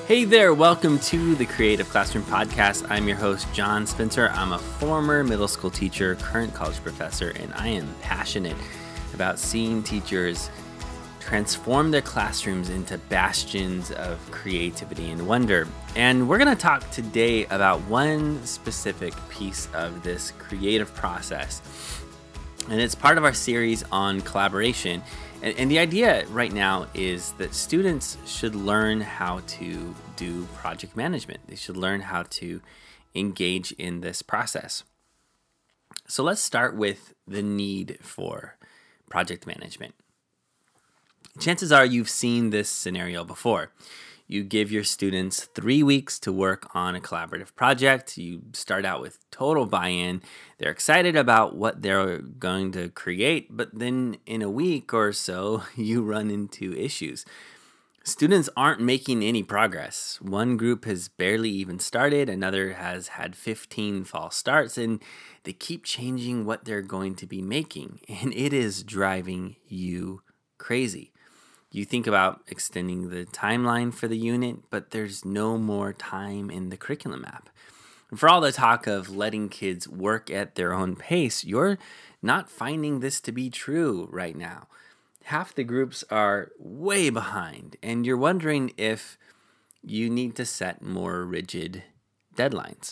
Hey there, welcome to the Creative Classroom Podcast. I'm your host, John Spencer. I'm a former middle school teacher, current college professor, and I am passionate about seeing teachers transform their classrooms into bastions of creativity and wonder. And we're going to talk today about one specific piece of this creative process. And it's part of our series on collaboration. And the idea right now is that students should learn how to do project management. They should learn how to engage in this process. So let's start with the need for project management. Chances are you've seen this scenario before. You give your students 3 weeks to work on a collaborative project. You start out with total buy-in. They're excited about what they're going to create, but then in a week or so, you run into issues. Students aren't making any progress. One group has barely even started, another has had 15 false starts, and they keep changing what they're going to be making, and it is driving you crazy. You think about extending the timeline for the unit, but there's no more time in the curriculum map. And for all the talk of letting kids work at their own pace, you're not finding this to be true right now. Half the groups are way behind, and you're wondering if you need to set more rigid deadlines.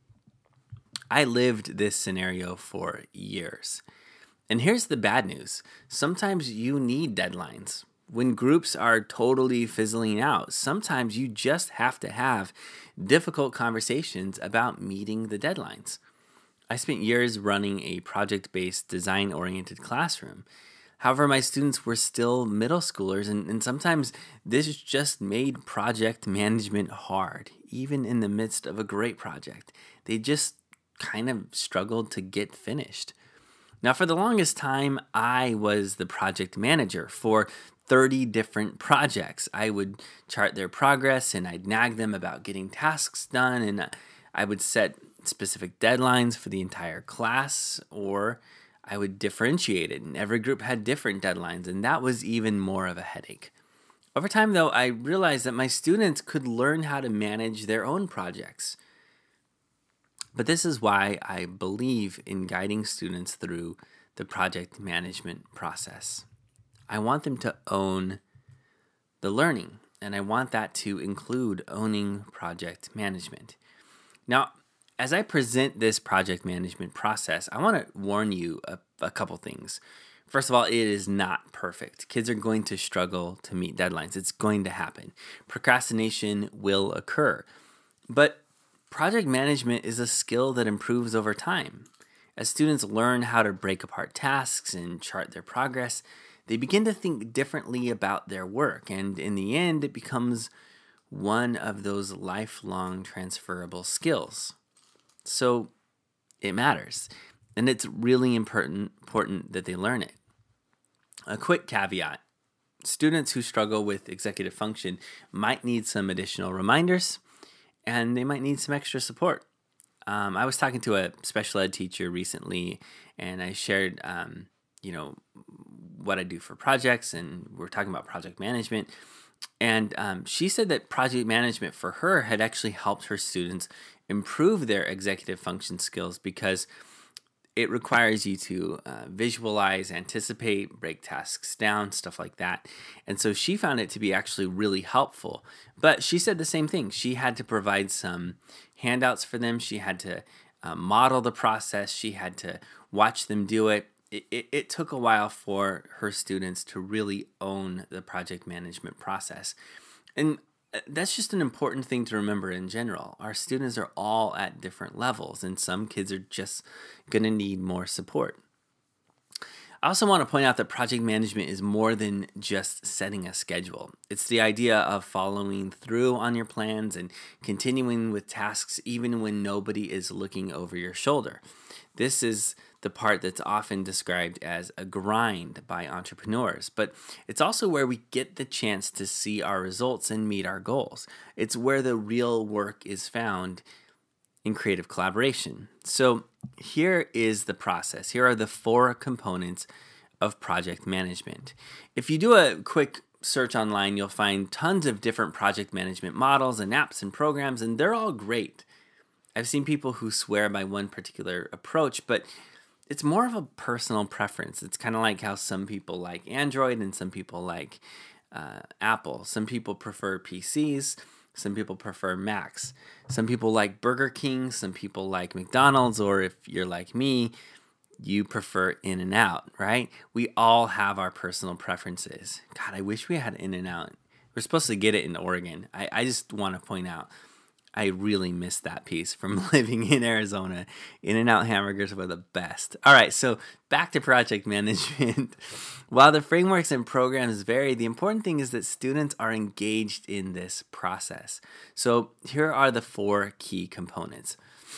I lived this scenario for years. And here's the bad news. Sometimes you need deadlines. When groups are totally fizzling out, sometimes you just have to have difficult conversations about meeting the deadlines. I spent years running a project-based, design-oriented classroom. However, my students were still middle schoolers, and sometimes this just made project management hard, even in the midst of a great project. They just kind of struggled to get finished. Now, for the longest time, I was the project manager for 30 different projects. I would chart their progress and I'd nag them about getting tasks done, and I would set specific deadlines for the entire class, or I would differentiate it, and every group had different deadlines, and that was even more of a headache. Over time, though, I realized that my students could learn how to manage their own projects. But this is why I believe in guiding students through the project management process. I want them to own the learning, and I want that to include owning project management. Now, as I present this project management process, I want to warn you a couple things. First of all, it is not perfect. Kids are going to struggle to meet deadlines. It's going to happen. Procrastination will occur. But project management is a skill that improves over time. As students learn how to break apart tasks and chart their progress, they begin to think differently about their work, and in the end, it becomes one of those lifelong transferable skills. So it matters, and it's really important that they learn it. A quick caveat: students who struggle with executive function might need some additional reminders, and they might need some extra support. I was talking to a special ed teacher recently, and I shared, what I do for projects, and we're talking about project management. And she said that project management for her had actually helped her students improve their executive function skills because it requires you to visualize, anticipate, break tasks down, stuff like that. And so she found it to be actually really helpful. But she said the same thing. She had to provide some handouts for them. She had to model the process. She had to watch them do it. It took a while for her students to really own the project management process. And that's just an important thing to remember in general. Our students are all at different levels, and some kids are just going to need more support. I also want to point out that project management is more than just setting a schedule. It's the idea of following through on your plans and continuing with tasks even when nobody is looking over your shoulder. This is the part that's often described as a grind by entrepreneurs, but it's also where we get the chance to see our results and meet our goals. It's where the real work is found in creative collaboration. So here is the process. Here are the 4 components of project management. If you do a quick search online, you'll find tons of different project management models and apps and programs, and they're all great. I've seen people who swear by one particular approach, but it's more of a personal preference. It's kind of like how some people like Android and some people like Apple. Some people prefer PCs. Some people prefer Macs. Some people like Burger King. Some people like McDonald's. Or if you're like me, you prefer In-N-Out, right? We all have our personal preferences. God, I wish we had In-N-Out. We're supposed to get it in Oregon. I just want to point out, I really missed that piece from living in Arizona. In-N-Out hamburgers were the best. All right, so back to project management. While the frameworks and programs vary, the important thing is that students are engaged in this process. So here are the 4 key components.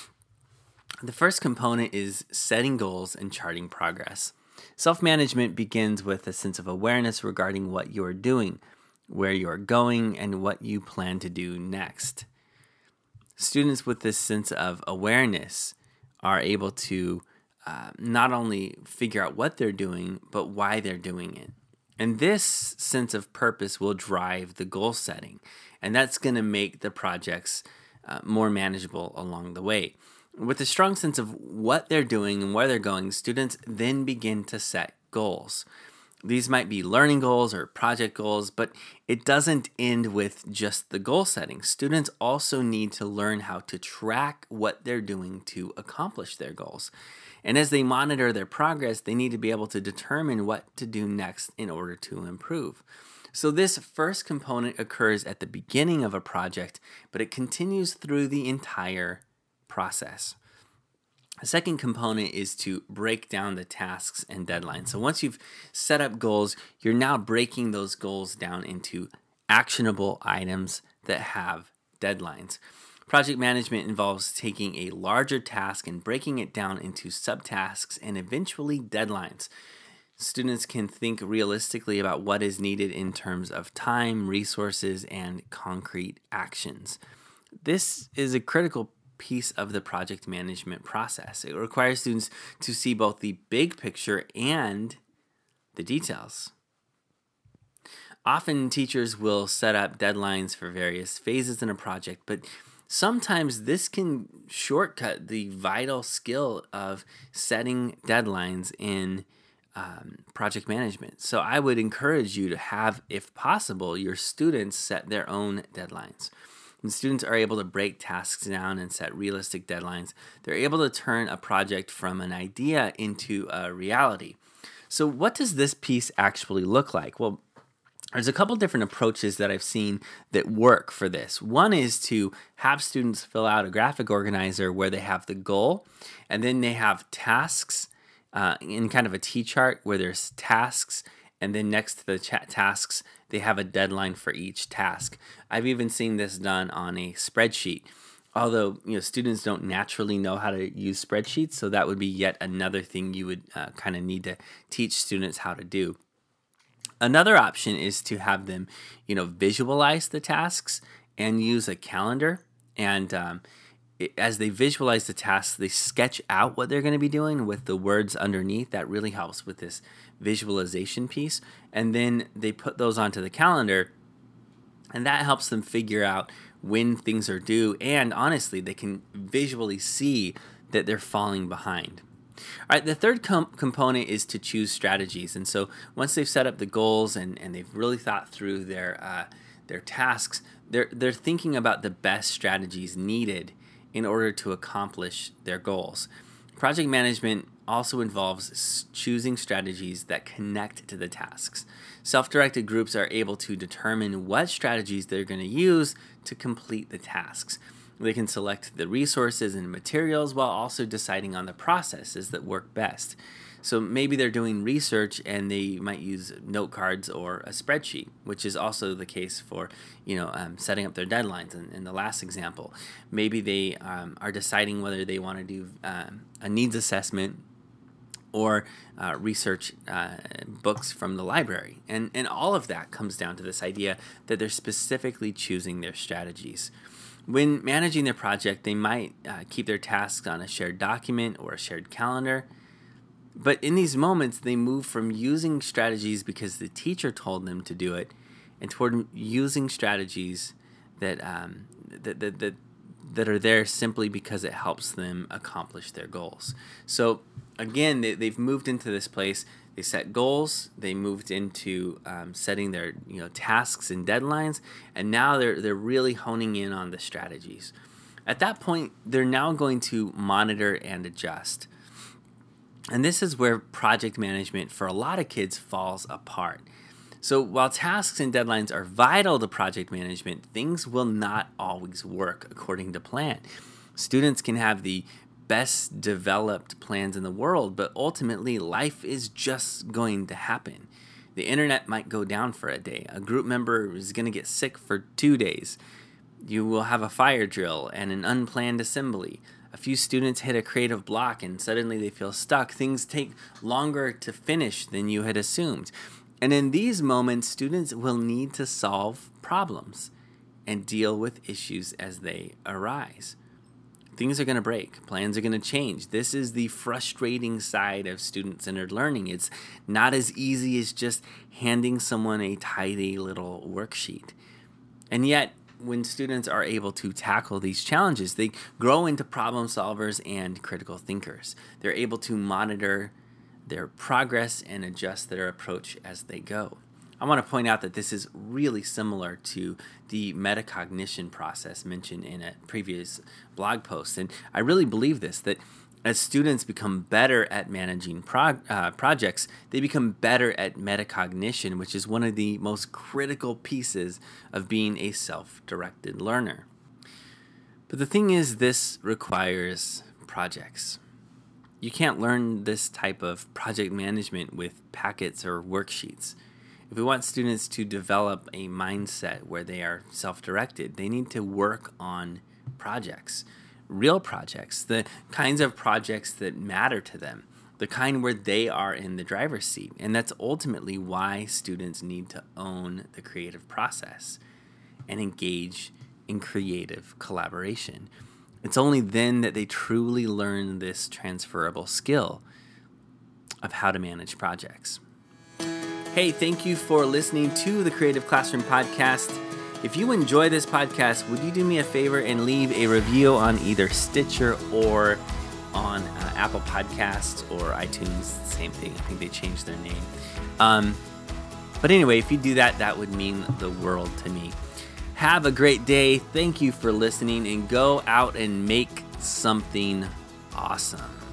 The first component is setting goals and charting progress. Self-management begins with a sense of awareness regarding what you're doing, where you're going, and what you plan to do next. Students with this sense of awareness are able to not only figure out what they're doing, but why they're doing it. And this sense of purpose will drive the goal setting, and that's going to make the projects more manageable along the way. With a strong sense of what they're doing and where they're going, students then begin to set goals. These might be learning goals or project goals, but it doesn't end with just the goal setting. Students also need to learn how to track what they're doing to accomplish their goals. And as they monitor their progress, they need to be able to determine what to do next in order to improve. So this first component occurs at the beginning of a project, but it continues through the entire process. The second component is to break down the tasks and deadlines. So once you've set up goals, you're now breaking those goals down into actionable items that have deadlines. Project management involves taking a larger task and breaking it down into subtasks and eventually deadlines. Students can think realistically about what is needed in terms of time, resources, and concrete actions. This is a critical piece of the project management process. It requires students to see both the big picture and the details. Often teachers will set up deadlines for various phases in a project, but sometimes this can shortcut the vital skill of setting deadlines in project management. So I would encourage you to have, if possible, your students set their own deadlines. When students are able to break tasks down and set realistic deadlines, they're able to turn a project from an idea into a reality. So what does this piece actually look like? Well, there's a couple different approaches that I've seen that work for this. One is to have students fill out a graphic organizer where they have the goal, and then they have tasks in kind of a T-chart where there's tasks, and then next to the tasks, they have a deadline for each task. I've even seen this done on a spreadsheet. Although, students don't naturally know how to use spreadsheets, so that would be yet another thing you would kind of need to teach students how to do. Another option is to have them, visualize the tasks and use a calendar. And as they visualize the tasks, they sketch out what they're going to be doing with the words underneath. That really helps with this visualization piece. And then they put those onto the calendar, and that helps them figure out when things are due. And honestly, they can visually see that they're falling behind. All right, the third component is to choose strategies. And so once they've set up the goals and they've really thought through their tasks, they're thinking about the best strategies needed in order to accomplish their goals. Project management also involves choosing strategies that connect to the tasks. Self-directed groups are able to determine what strategies they're going to use to complete the tasks. They can select the resources and materials while also deciding on the processes that work best. So maybe they're doing research and they might use note cards or a spreadsheet, which is also the case for setting up their deadlines. In the last example, maybe they are deciding whether they want to do a needs assessment or research books from the library. And all of that comes down to this idea that they're specifically choosing their strategies. When managing their project, they might keep their tasks on a shared document or a shared calendar. But in these moments, they move from using strategies because the teacher told them to do it and toward using strategies that that are there simply because it helps them accomplish their goals. So again, they've moved into this place. They set goals. They moved into setting their tasks and deadlines, and now they're really honing in on the strategies. At that point, they're now going to monitor and adjust. And this is where project management for a lot of kids falls apart. So while tasks and deadlines are vital to project management, things will not always work according to plan. Students can have the best developed plans in the world, but ultimately life is just going to happen. The internet might go down for a day. A group member is going to get sick for 2 days. You will have a fire drill and an unplanned assembly. A few students hit a creative block and suddenly they feel stuck. Things take longer to finish than you had assumed. And in these moments, students will need to solve problems and deal with issues as they arise. Things are going to break. Plans are going to change. This is the frustrating side of student-centered learning. It's not as easy as just handing someone a tidy little worksheet. And yet, when students are able to tackle these challenges, they grow into problem solvers and critical thinkers. They're able to monitor their progress and adjust their approach as they go. I want to point out that this is really similar to the metacognition process mentioned in a previous blog post. And I really believe this, that as students become better at managing projects, they become better at metacognition, which is one of the most critical pieces of being a self-directed learner. But the thing is, this requires projects. You can't learn this type of project management with packets or worksheets. If we want students to develop a mindset where they are self-directed, they need to work on projects, real projects, the kinds of projects that matter to them, the kind where they are in the driver's seat. And that's ultimately why students need to own the creative process and engage in creative collaboration. It's only then that they truly learn this transferable skill of how to manage projects. Hey, thank you for listening to the Creative Classroom Podcast. If you enjoy this podcast, would you do me a favor and leave a review on either Stitcher or on Apple Podcasts or iTunes? Same thing. I think they changed their name. But anyway, if you do that, that would mean the world to me. Have a great day. Thank you for listening, and go out and make something awesome.